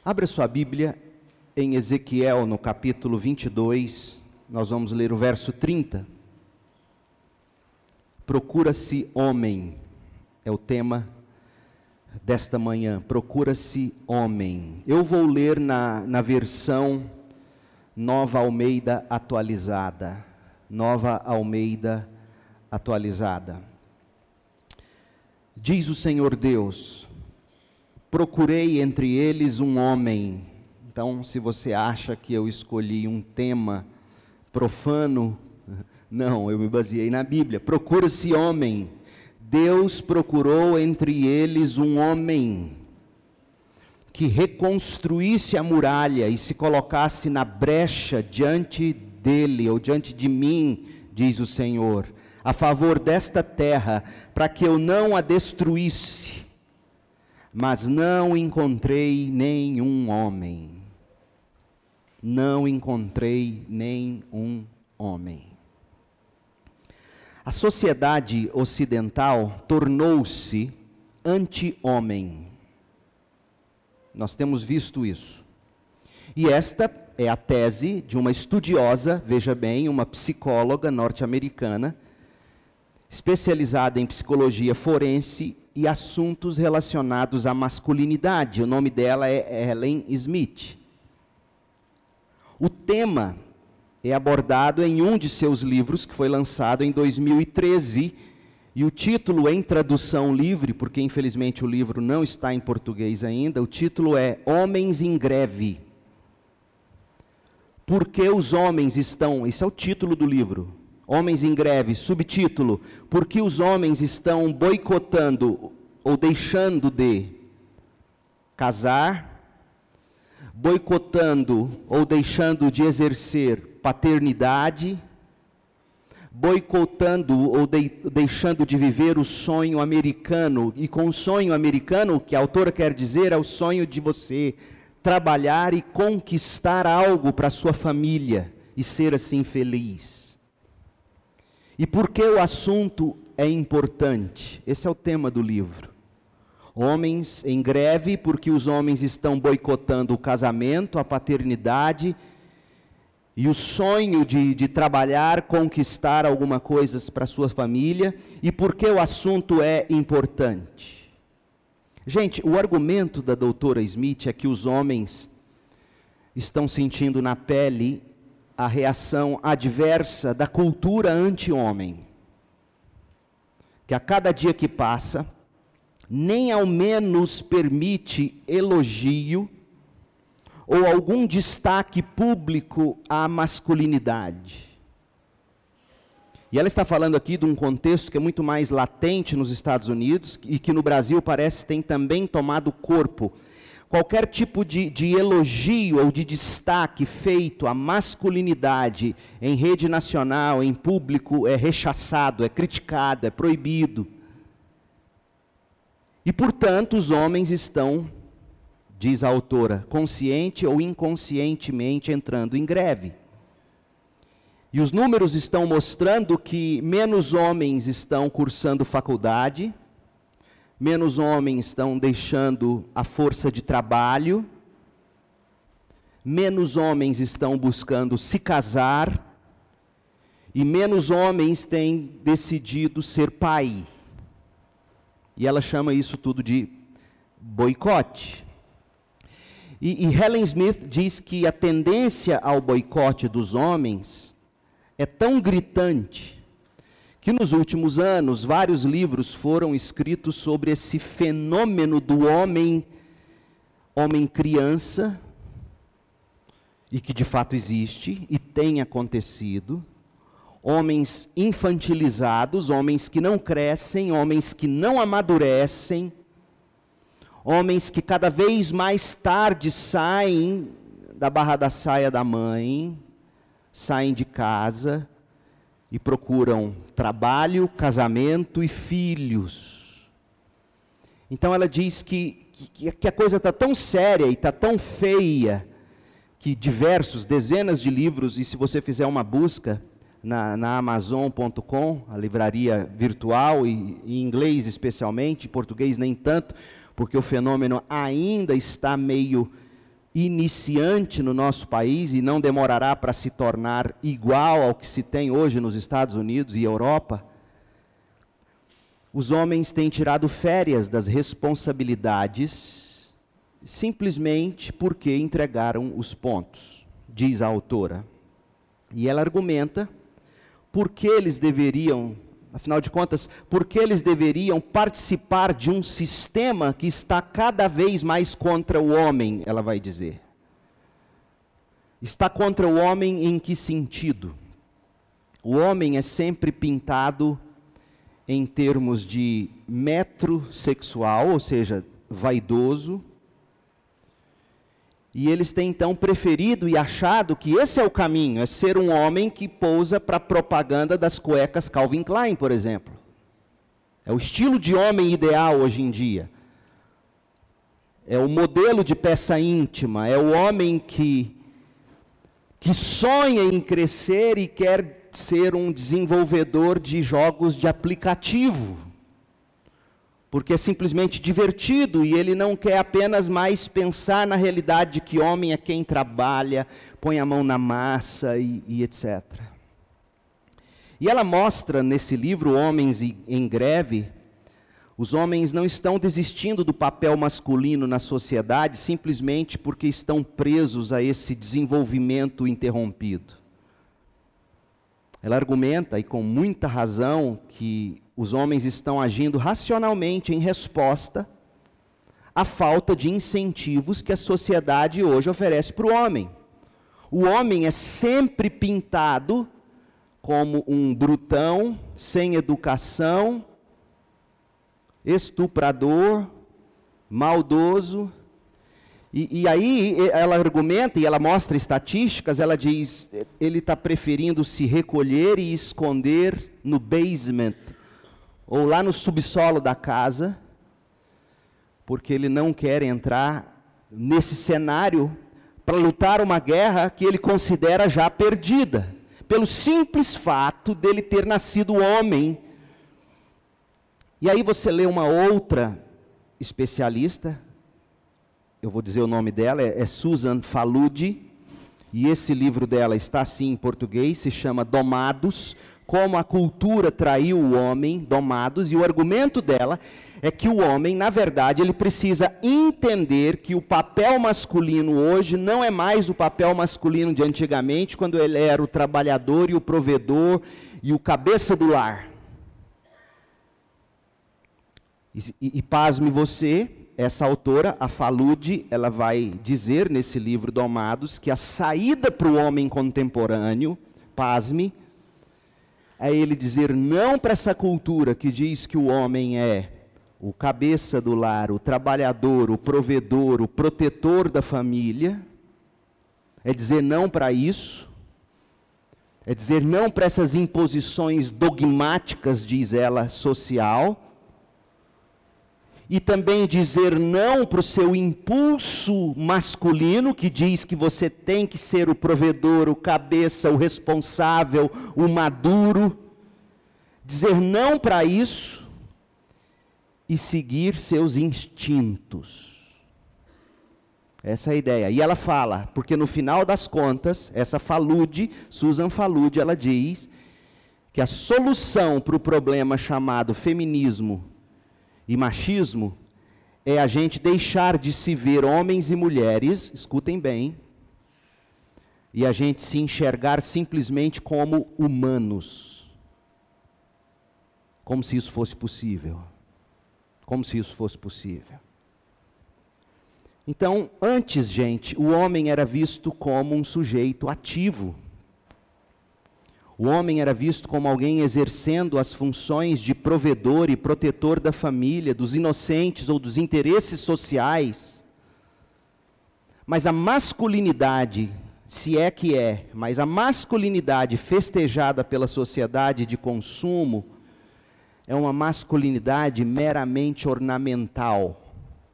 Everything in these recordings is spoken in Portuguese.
Abra sua Bíblia em Ezequiel, no capítulo 22, nós vamos ler o verso 30. Procura-se homem, é o tema desta manhã, procura-se homem. Eu vou ler na versão Nova Almeida Atualizada. Nova Almeida Atualizada. Diz o Senhor Deus: procurei entre eles um homem. Então, se você acha que eu escolhi um tema profano, não, eu me baseei na Bíblia. Procura-se homem. Deus procurou entre eles um homem que reconstruísse a muralha e se colocasse na brecha diante dele, ou diante de mim, diz o Senhor, a favor desta terra, para que eu não a destruísse. Mas não encontrei nenhum homem. Não encontrei nenhum homem. A sociedade ocidental tornou-se anti-homem. Nós temos visto isso. E esta é a tese de uma estudiosa, veja bem, uma psicóloga norte-americana, especializada em psicologia forense e assuntos relacionados à masculinidade. O nome dela é Helen Smith. O tema é abordado em um de seus livros, que foi lançado em 2013, e o título em tradução livre, porque infelizmente o livro não está em português ainda, o título é Homens em Greve. Por que os homens estão, esse é o título do livro, Homens em Greve, subtítulo, por que os homens estão boicotando ou deixando de casar, boicotando ou deixando de exercer paternidade, boicotando ou deixando de viver o sonho americano. E com o sonho americano, o que a autora quer dizer é o sonho de você trabalhar e conquistar algo para a sua família e ser assim feliz. E por que o assunto é importante? Esse é o tema do livro. Homens em greve porque os homens estão boicotando o casamento, a paternidade e o sonho de trabalhar, conquistar alguma coisa para a sua família. E por que o assunto é importante? Gente, o argumento da doutora Smith é que os homens estão sentindo na pele a reação adversa da cultura anti-homem. Que a cada dia que passa, nem ao menos permite elogio ou algum destaque público à masculinidade. E ela está falando aqui de um contexto que é muito mais latente nos Estados Unidos e que no Brasil parece tem também tomado corpo. Qualquer tipo de elogio ou de destaque feito à masculinidade em rede nacional, em público, é rechaçado, é criticado, é proibido. E, portanto, os homens estão, diz a autora, consciente ou inconscientemente entrando em greve. E os números estão mostrando que menos homens estão cursando faculdade, menos homens estão deixando a força de trabalho, menos homens estão buscando se casar, e menos homens têm decidido ser pai. E ela chama isso tudo de boicote. E Helen Smith diz que a tendência ao boicote dos homens é tão gritante que nos últimos anos vários livros foram escritos sobre esse fenômeno do homem criança, e que de fato existe e tem acontecido. Homens infantilizados, homens que não crescem, homens que não amadurecem, homens que cada vez mais tarde saem da barra da saia da mãe, saem de casa e procuram trabalho, casamento e filhos. Então ela diz que a coisa está tão séria e está tão feia, que dezenas de livros, e se você fizer uma busca na Amazon.com, a livraria virtual, e em inglês especialmente, em português nem tanto, porque o fenômeno ainda está meio iniciante no nosso país e não demorará para se tornar igual ao que se tem hoje nos Estados Unidos e Europa, os homens têm tirado férias das responsabilidades simplesmente porque entregaram os pontos, diz a autora. E ela argumenta por que eles deveriam, afinal de contas, por que eles deveriam participar de um sistema que está cada vez mais contra o homem, ela vai dizer. Está contra o homem em que sentido? O homem é sempre pintado em termos de metrosexual, ou seja, vaidoso, e eles têm então preferido e achado que esse é o caminho, é ser um homem que pousa para a propaganda das cuecas Calvin Klein, por exemplo. É o estilo de homem ideal hoje em dia. É o modelo de peça íntima, é o homem que sonha em crescer e quer ser um desenvolvedor de jogos de aplicativo. Porque é simplesmente divertido e ele não quer apenas mais pensar na realidade de que homem é quem trabalha, põe a mão na massa e etc. E ela mostra nesse livro, Homens em Greve, os homens não estão desistindo do papel masculino na sociedade simplesmente porque estão presos a esse desenvolvimento interrompido. Ela argumenta, e com muita razão, que os homens estão agindo racionalmente em resposta à falta de incentivos que a sociedade hoje oferece para o homem. O homem é sempre pintado como um brutão, sem educação, estuprador, maldoso. E aí ela argumenta, e ela mostra estatísticas, ela diz, ele está preferindo se recolher e esconder no basement, ou lá no subsolo da casa, porque ele não quer entrar nesse cenário para lutar uma guerra que ele considera já perdida, pelo simples fato dele ter nascido homem. E aí você lê uma outra especialista, eu vou dizer o nome dela, é Susan Faludi, e esse livro dela está assim em português, se chama Domados, como a cultura traiu o homem, Domados, e o argumento dela é que o homem, na verdade, ele precisa entender que o papel masculino hoje não é mais o papel masculino de antigamente, quando ele era o trabalhador e o provedor e o cabeça do lar. E pasme você, essa autora, a Faludi, ela vai dizer nesse livro Domados que a saída para o homem contemporâneo, pasme, é ele dizer não para essa cultura que diz que o homem é o cabeça do lar, o trabalhador, o provedor, o protetor da família, é dizer não para isso, é dizer não para essas imposições dogmáticas, diz ela, social, e também dizer não para o seu impulso masculino, que diz que você tem que ser o provedor, o cabeça, o responsável, o maduro. Dizer não para isso e seguir seus instintos. Essa é a ideia. E ela fala, porque no final das contas, essa Faludi, Susan Faludi, ela diz que a solução para o problema chamado feminismo e machismo é a gente deixar de se ver homens e mulheres, escutem bem, e a gente se enxergar simplesmente como humanos. Como se isso fosse possível. Como se isso fosse possível. Então, antes, gente, o homem era visto como um sujeito ativo. O homem era visto como alguém exercendo as funções de provedor e protetor da família, dos inocentes ou dos interesses sociais. Mas a masculinidade, se é que é, mas a masculinidade festejada pela sociedade de consumo, é uma masculinidade meramente ornamental.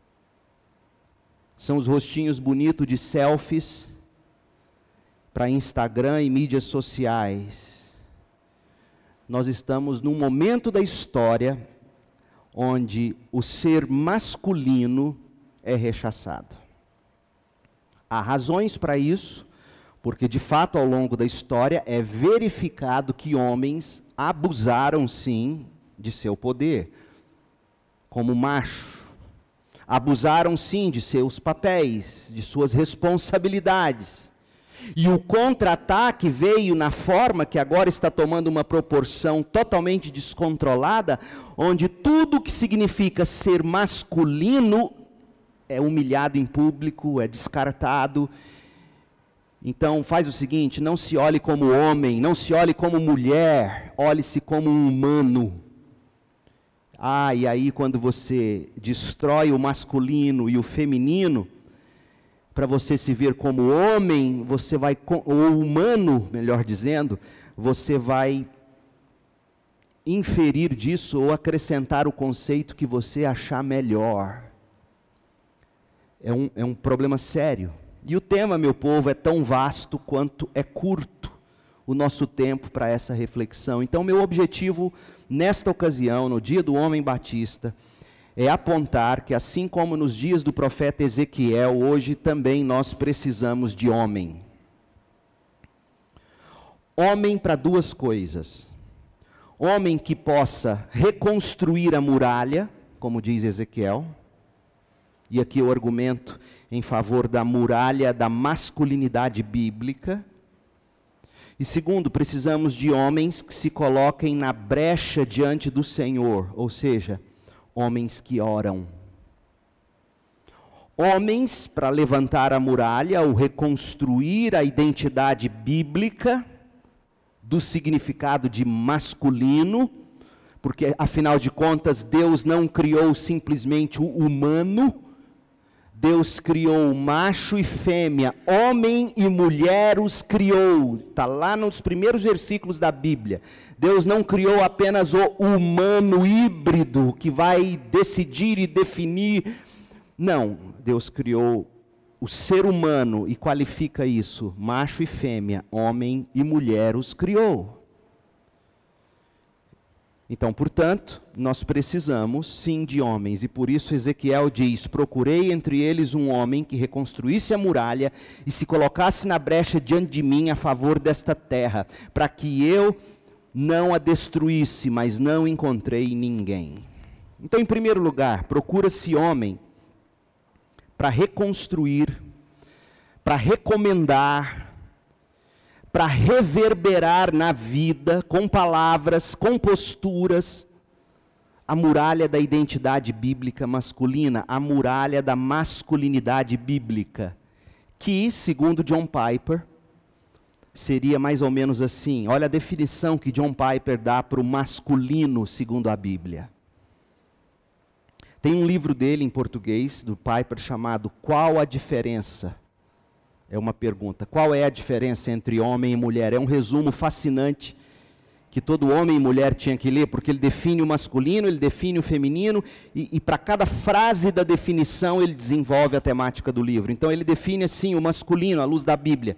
São os rostinhos bonitos de selfies para Instagram e mídias sociais. Nós estamos num momento da história onde o ser masculino é rechaçado. Há razões para isso, porque de fato ao longo da história é verificado que homens abusaram sim de seu poder, como macho. Abusaram sim de seus papéis, de suas responsabilidades. E o contra-ataque veio na forma que agora está tomando uma proporção totalmente descontrolada, onde tudo que significa ser masculino é humilhado em público, é descartado. Então faz o seguinte, não se olhe como homem, não se olhe como mulher, olhe-se como um humano. E aí quando você destrói o masculino e o feminino, para você se ver como homem, você vai, ou humano, melhor dizendo, você vai inferir disso ou acrescentar o conceito que você achar melhor. É um problema sério. E o tema, meu povo, é tão vasto quanto é curto o nosso tempo para essa reflexão. Então, meu objetivo nesta ocasião, no dia do homem batista, é apontar que assim como nos dias do profeta Ezequiel, hoje também nós precisamos de homem. Homem para duas coisas. Homem que possa reconstruir a muralha, como diz Ezequiel, e aqui o argumento em favor da muralha da masculinidade bíblica. E segundo, precisamos de homens que se coloquem na brecha diante do Senhor, ou seja, homens que oram. Homens para levantar a muralha ou reconstruir a identidade bíblica do significado de masculino, porque afinal de contas Deus não criou simplesmente o humano, Deus criou macho e fêmea, homem e mulher os criou. Está lá nos primeiros versículos da Bíblia. Deus não criou apenas o humano híbrido, que vai decidir e definir. Não, Deus criou o ser humano e qualifica isso, macho e fêmea, homem e mulher os criou. Então, portanto, nós precisamos sim de homens, e por isso Ezequiel diz, procurei entre eles um homem que reconstruísse a muralha e se colocasse na brecha diante de mim a favor desta terra, para que eu não a destruísse, mas não encontrei ninguém. Então, em primeiro lugar, procura-se homem para reconstruir, para recomendar, para reverberar na vida, com palavras, com posturas, a muralha da identidade bíblica masculina, a muralha da masculinidade bíblica, que, segundo John Piper, seria mais ou menos assim. Olha a definição que John Piper dá para o masculino, segundo a Bíblia. Tem um livro dele em português, do Piper, chamado Qual a Diferença? É uma pergunta. Qual é a diferença entre homem e mulher? É um resumo fascinante que todo homem e mulher tinha que ler, porque ele define o masculino, ele define o feminino, e para cada frase da definição ele desenvolve a temática do livro. Então ele define assim o masculino à luz da Bíblia.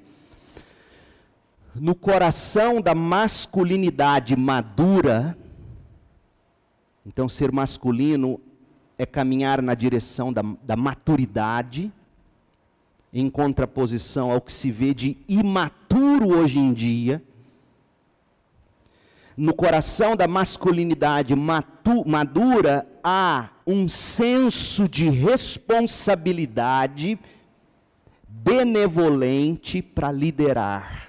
No coração da masculinidade madura, então ser masculino é caminhar na direção da maturidade, em contraposição ao que se vê de imaturo hoje em dia. No coração da masculinidade madura, há um senso de responsabilidade benevolente para liderar.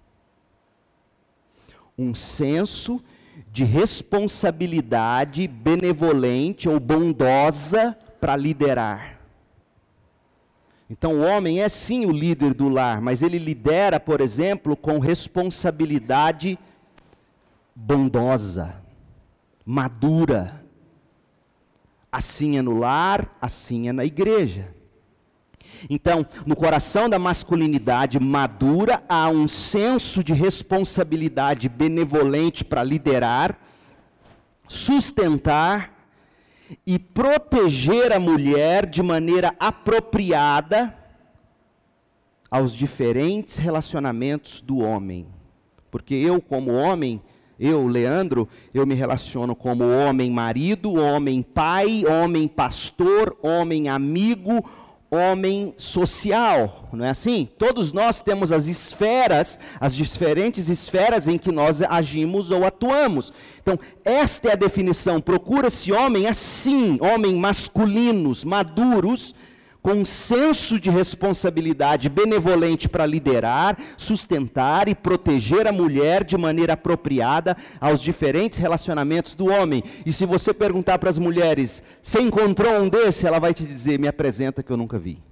Um senso de responsabilidade benevolente ou bondosa para liderar. Então o homem é sim o líder do lar, mas ele lidera, por exemplo, com responsabilidade bondosa, madura. Assim é no lar, assim é na igreja. Então, no coração da masculinidade madura, há um senso de responsabilidade benevolente para liderar, sustentar e proteger a mulher de maneira apropriada aos diferentes relacionamentos do homem. Porque eu, como homem, eu, Leandro, eu me relaciono como homem marido, homem pai, homem pastor, homem amigo, homem social, não é assim? Todos nós temos as esferas, as diferentes esferas em que nós agimos ou atuamos. Então, esta é a definição. Procura-se homem assim, homem masculinos, maduros, com um senso de responsabilidade benevolente para liderar, sustentar e proteger a mulher de maneira apropriada aos diferentes relacionamentos do homem. E se você perguntar para as mulheres, você encontrou um desse? Ela vai te dizer, me apresenta que eu nunca vi.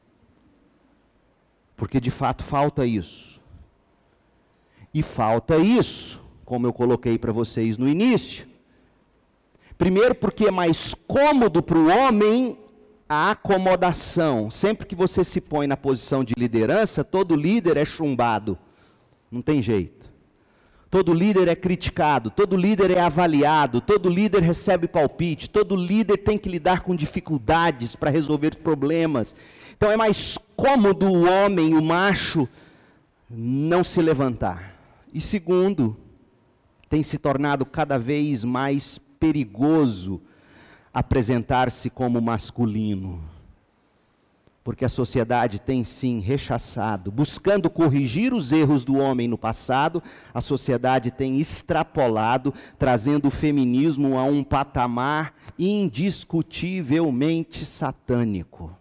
Porque de fato falta isso. E falta isso, como eu coloquei para vocês no início. Primeiro porque é mais cômodo para o homem a acomodação. Sempre que você se põe na posição de liderança, todo líder é chumbado. Não tem jeito. Todo líder é criticado, todo líder é avaliado, todo líder recebe palpite, todo líder tem que lidar com dificuldades para resolver problemas. Então é mais cômodo o homem, o macho, não se levantar. E segundo, tem se tornado cada vez mais perigoso apresentar-se como masculino, porque a sociedade tem sim rechaçado, buscando corrigir os erros do homem no passado, a sociedade tem extrapolado, trazendo o feminismo a um patamar indiscutivelmente satânico.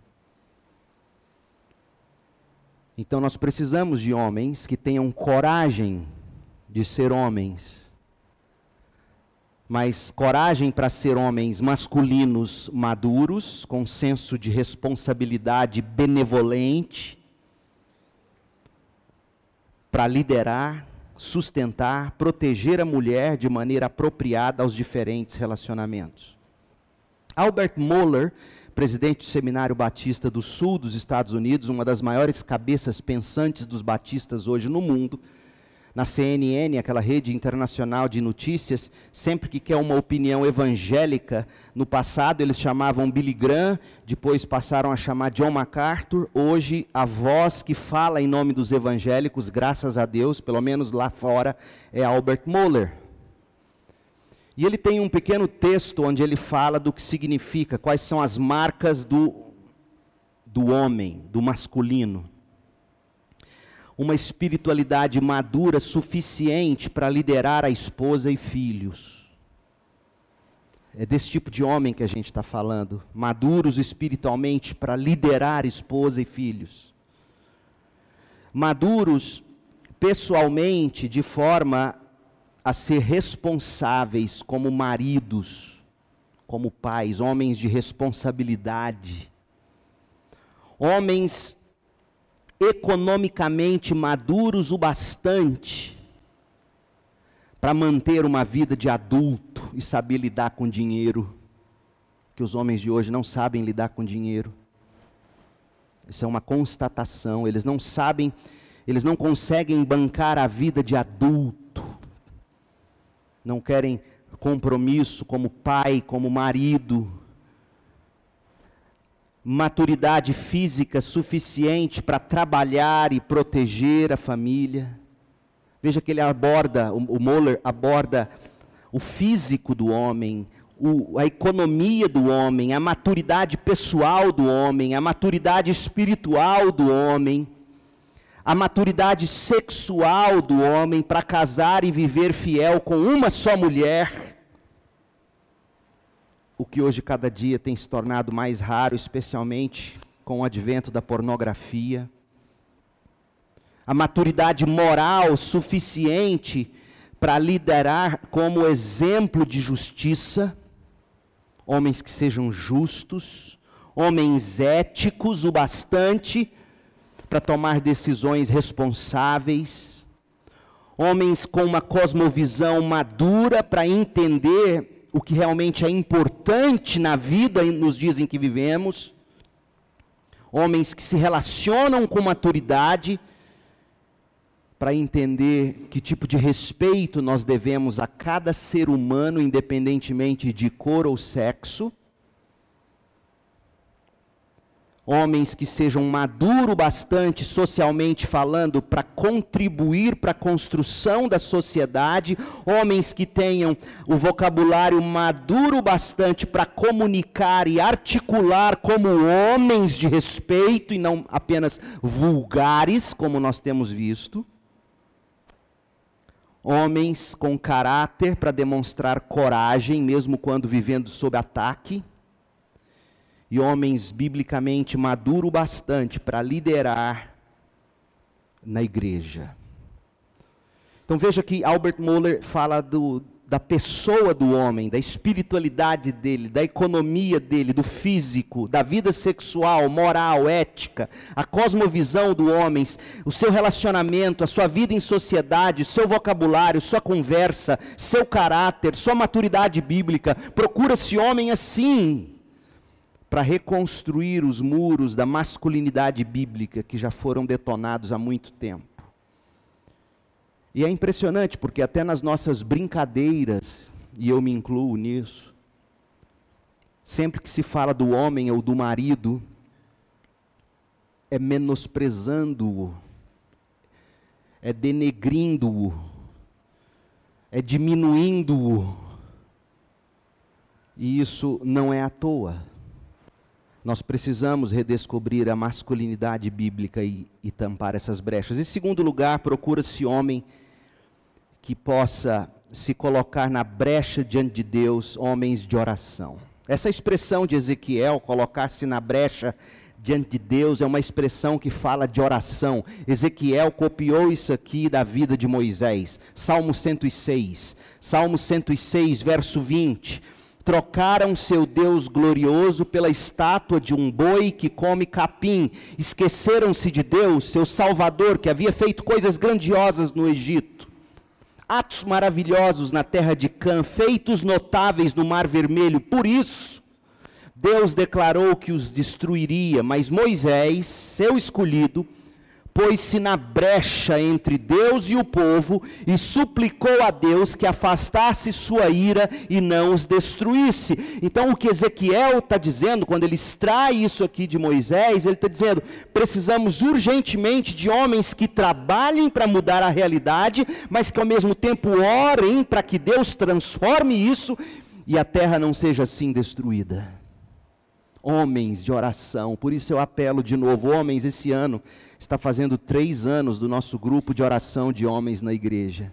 Então nós precisamos de homens que tenham coragem de ser homens, mas coragem para ser homens masculinos maduros, com senso de responsabilidade benevolente, para liderar, sustentar, proteger a mulher de maneira apropriada aos diferentes relacionamentos. Albert Mohler, presidente do Seminário Batista do Sul dos Estados Unidos, uma das maiores cabeças pensantes dos batistas hoje no mundo, na CNN, aquela rede internacional de notícias, sempre que quer uma opinião evangélica, no passado eles chamavam Billy Graham, depois passaram a chamar John MacArthur, hoje a voz que fala em nome dos evangélicos, graças a Deus, pelo menos lá fora, é Albert Mohler. E ele tem um pequeno texto onde ele fala do que significa, quais são as marcas do homem, do masculino. Uma espiritualidade madura suficiente para liderar a esposa e filhos. É desse tipo de homem que a gente está falando, maduros espiritualmente para liderar esposa e filhos. Maduros pessoalmente de forma a ser responsáveis como maridos, como pais, homens de responsabilidade. Homens economicamente maduros o bastante para manter uma vida de adulto e saber lidar com dinheiro, que os homens de hoje não sabem lidar com dinheiro. Isso é uma constatação, eles não sabem, eles não conseguem bancar a vida de adulto, não querem compromisso como pai, como marido, maturidade física suficiente para trabalhar e proteger a família. Veja que ele aborda, o Mohler aborda o físico do homem, a economia do homem, a maturidade pessoal do homem, a maturidade espiritual do homem, a maturidade sexual do homem para casar e viver fiel com uma só mulher. O que hoje cada dia tem se tornado mais raro, especialmente com o advento da pornografia. A maturidade moral suficiente para liderar como exemplo de justiça, homens que sejam justos, homens éticos o bastante para tomar decisões responsáveis, homens com uma cosmovisão madura para entender o que realmente é importante na vida nos dias em que vivemos, homens que se relacionam com maturidade para entender que tipo de respeito nós devemos a cada ser humano, independentemente de cor ou sexo, Homens que sejam maduros bastante, socialmente falando, para contribuir para a construção da sociedade. Homens que tenham o vocabulário maduro bastante para comunicar e articular como homens de respeito e não apenas vulgares, como nós temos visto. Homens com caráter para demonstrar coragem, mesmo quando vivendo sob ataque. E homens biblicamente maduros bastante para liderar na igreja. Então veja que Albert Mohler fala da pessoa do homem, da espiritualidade dele, da economia dele, do físico, da vida sexual, moral, ética, a cosmovisão do homem, o seu relacionamento, a sua vida em sociedade, seu vocabulário, sua conversa, seu caráter, sua maturidade bíblica. Procura-se homem assim, para reconstruir os muros da masculinidade bíblica que já foram detonados há muito tempo. E é impressionante porque até nas nossas brincadeiras, e eu me incluo nisso, sempre que se fala do homem ou do marido, é menosprezando-o, é denegrindo-o, é diminuindo-o. E isso não é à toa. Nós precisamos redescobrir a masculinidade bíblica e tampar essas brechas. Em segundo lugar, procura-se homem que possa se colocar na brecha diante de Deus, homens de oração. Essa expressão de Ezequiel, colocar-se na brecha diante de Deus, é uma expressão que fala de oração. Ezequiel copiou isso aqui da vida de Moisés. Salmo 106, verso 20. Trocaram seu Deus glorioso pela estátua de um boi que come capim. Esqueceram-se de Deus, seu Salvador, que havia feito coisas grandiosas no Egito. Atos maravilhosos na terra de Cã, feitos notáveis no Mar Vermelho. Por isso, Deus declarou que os destruiria, mas Moisés, seu escolhido, pôs-se na brecha entre Deus e o povo e suplicou a Deus que afastasse sua ira e não os destruísse. Então o que Ezequiel está dizendo, quando ele extrai isso aqui de Moisés, ele está dizendo, precisamos urgentemente de homens que trabalhem para mudar a realidade, mas que ao mesmo tempo orem para que Deus transforme isso e a terra não seja assim destruída. Homens de oração. Por isso eu apelo de novo, homens, esse ano está fazendo 3 anos do nosso grupo de oração de homens na igreja.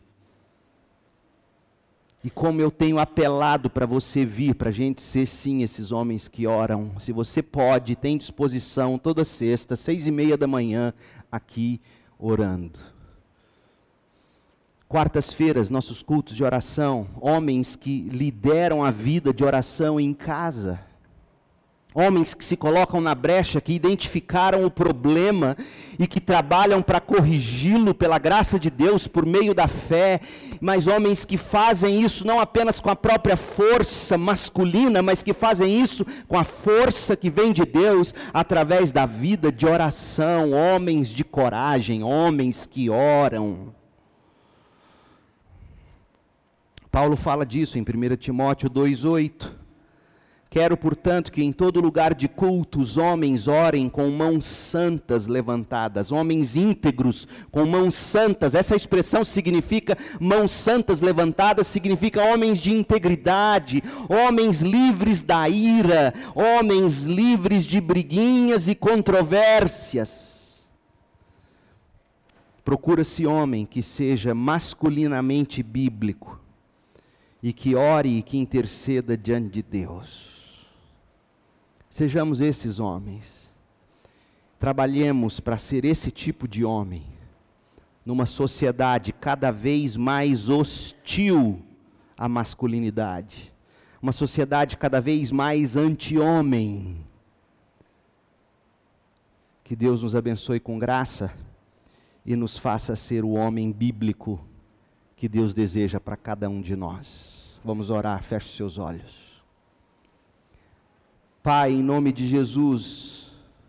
E como eu tenho apelado para você vir, para a gente ser sim esses homens que oram. Se você pode, tem disposição, toda sexta, 6:30 da manhã, aqui orando. Quartas-feiras, nossos cultos de oração, homens que lideram a vida de oração em casa. Homens que se colocam na brecha, que identificaram o problema e que trabalham para corrigi-lo pela graça de Deus, por meio da fé. Mas homens que fazem isso não apenas com a própria força masculina, mas que fazem isso com a força que vem de Deus, através da vida de oração. Homens de coragem, homens que oram. Paulo fala disso em 1 Timóteo 2:8. Quero, portanto, que em todo lugar de culto os homens orem com mãos santas levantadas, homens íntegros com mãos santas. Essa expressão significa mãos santas levantadas, significa homens de integridade, homens livres da ira, homens livres de briguinhas e controvérsias. Procura-se homem que seja masculinamente bíblico e que ore e que interceda diante de Deus. Sejamos esses homens. Trabalhemos para ser esse tipo de homem, numa sociedade cada vez mais hostil à masculinidade, uma sociedade cada vez mais anti-homem. Que Deus nos abençoe com graça e nos faça ser o homem bíblico que Deus deseja para cada um de nós. Vamos orar, feche seus olhos. Pai, em nome de Jesus,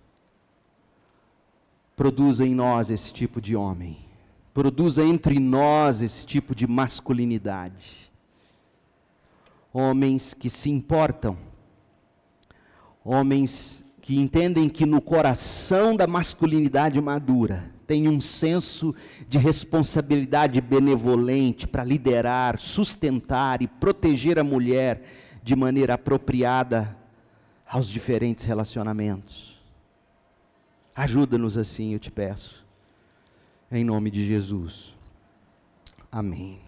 produza em nós esse tipo de homem, produza entre nós esse tipo de masculinidade, homens que se importam, homens que entendem que no coração da masculinidade madura tem um senso de responsabilidade benevolente para liderar, sustentar e proteger a mulher de maneira apropriada aos diferentes relacionamentos. Ajuda-nos assim, eu te peço, em nome de Jesus. Amém.